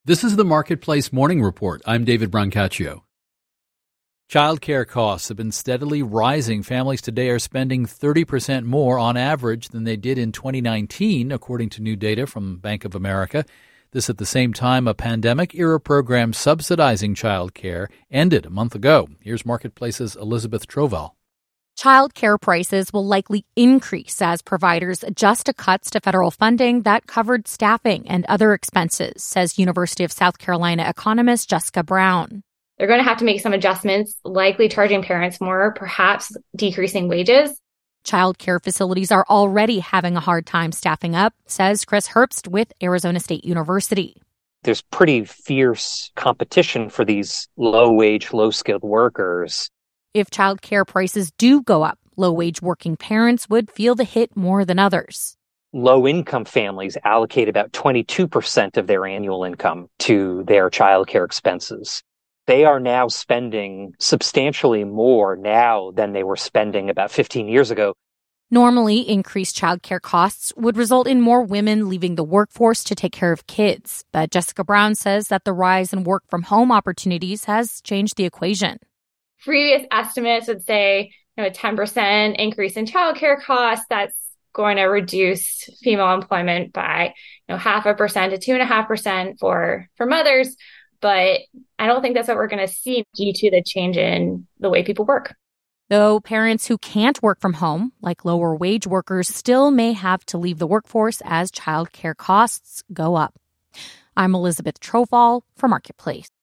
This is the Marketplace Morning Report. I'm David Brancaccio. Childcare costs have been steadily rising. Families today are spending 30% more on average than they did in 2019, according to new data from Bank of America. This at the same time a pandemic-era program subsidizing childcare ended a month ago. Here's Marketplace's Elizabeth Troval. Childcare prices will likely increase as providers adjust to cuts to federal funding that covered staffing and other expenses, says University of South Carolina economist Jessica Brown. They're going to have to make some adjustments, likely charging parents more, perhaps decreasing wages. Childcare facilities are already having a hard time staffing up, says Chris Herbst with Arizona State University. There's pretty fierce competition for these low-wage, low-skilled workers. If childcare prices do go up, low-wage working parents would feel the hit more than others. Low-income families allocate about 22% of their annual income to their childcare expenses. They are now spending substantially more now than they were spending about 15 years ago. Normally, increased childcare costs would result in more women leaving the workforce to take care of kids. But Jessica Brown says that the rise in work-from-home opportunities has changed the equation. Previous estimates would say, a 10% increase in childcare costs. That's going to reduce female employment by 0.5% to 2.5% for mothers. But I don't think that's what we're going to see due to the change in the way people work. Though parents who can't work from home, like lower wage workers, still may have to leave the workforce as childcare costs go up. I'm Elizabeth Troval for Marketplace.